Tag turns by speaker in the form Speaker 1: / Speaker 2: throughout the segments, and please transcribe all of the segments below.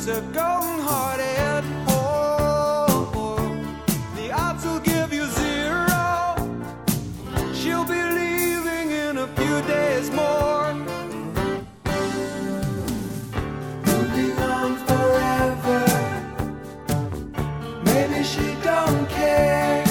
Speaker 1: a golden hearted. Oh, the odds will give you zero. She'll be leaving in a few days more. Moving on forever. Maybe she don't care.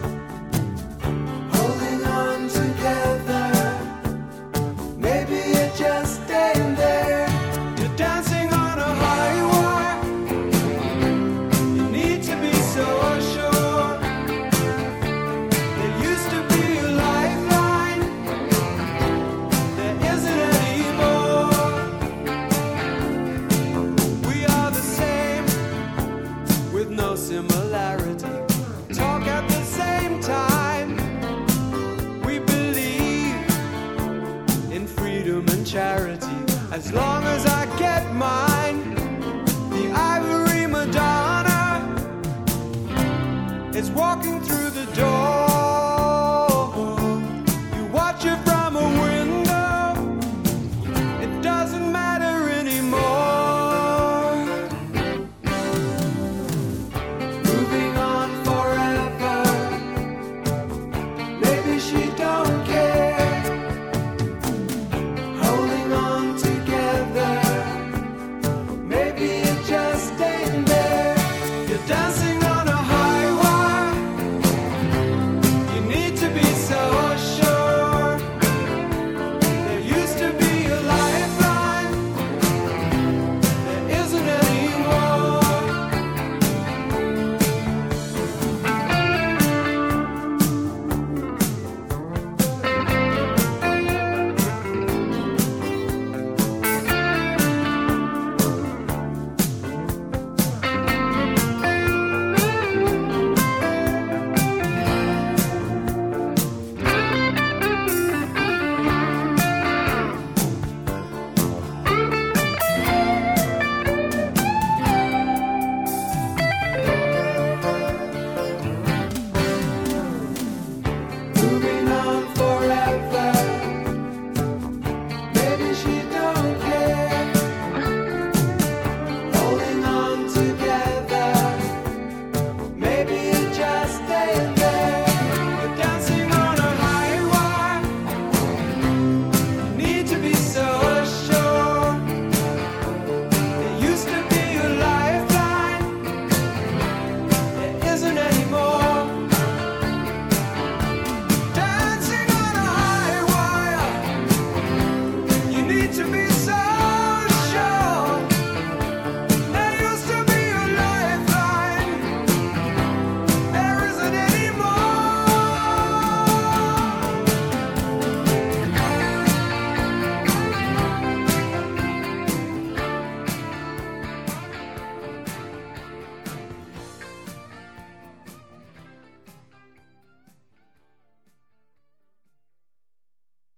Speaker 1: Holding on together. Maybe it just ain't there. You're dancing on a high wire. You need to be so sure. There used to be a lifeline. There isn't anymore. We are the same with no similarity. Talk at the same time. We believe in freedom and charity. As long as I get mine, the ivory Madonna is walking through